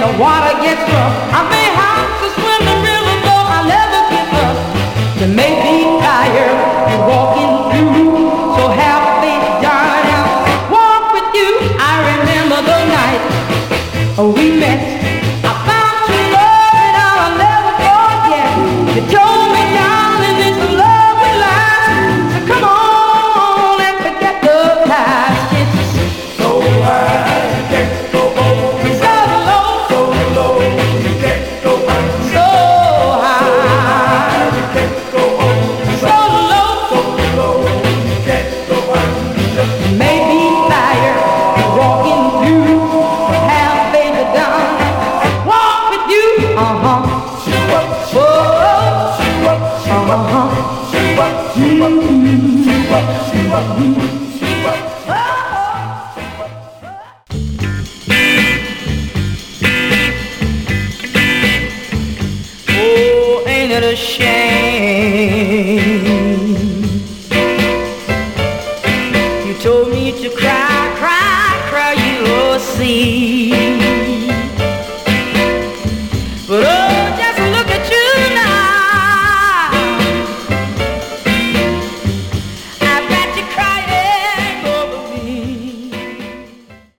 the water gets rough, I may have to swim the river, but I'll never give up. You may be tired, you're walking through, so have faith, darling, I'll walk with you. I remember the night we met. I found true love and I'll never forget. You told me, darling, this love will last. So come on and forget the past. It's so high, you can't go over. So low, you can't go under. So high, you can't go over. So low, you can't go under. You may be tired, you're walking through, but have faith, darling, walk with you. Oh, ain't it a shame? You told me to cry, cry, cry, you'll see.